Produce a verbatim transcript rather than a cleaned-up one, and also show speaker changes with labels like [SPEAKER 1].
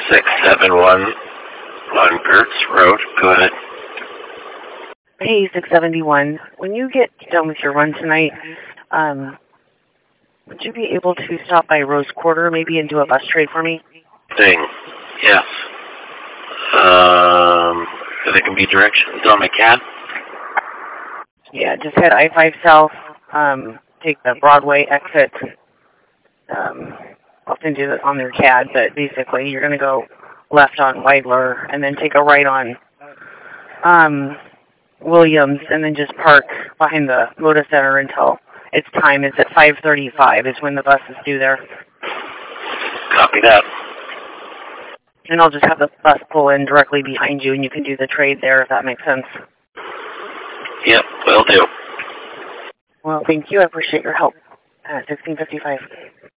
[SPEAKER 1] six seven one on Gertz Road. Go ahead.
[SPEAKER 2] Hey, six seventy-one. When you get done with your run tonight, um, would you be able to stop by Rose Quarter maybe and do a bus trade for me?
[SPEAKER 1] Thing. Yes. Um, there can be directions on my cab.
[SPEAKER 2] Yeah, just head I five south, um, take the Broadway exit. Um, I'll send you on their C A D, but basically you're going to go left on Weidler and then take a right on um, Williams and then just park behind the Moda Center until its time is at five thirty-five is when the bus is due there.
[SPEAKER 1] Copy that.
[SPEAKER 2] And I'll just have the bus pull in directly behind you and you can do the trade there if that makes sense.
[SPEAKER 1] Yep, will do.
[SPEAKER 2] Well, thank you. I appreciate your help. Uh, sixteen fifty-five.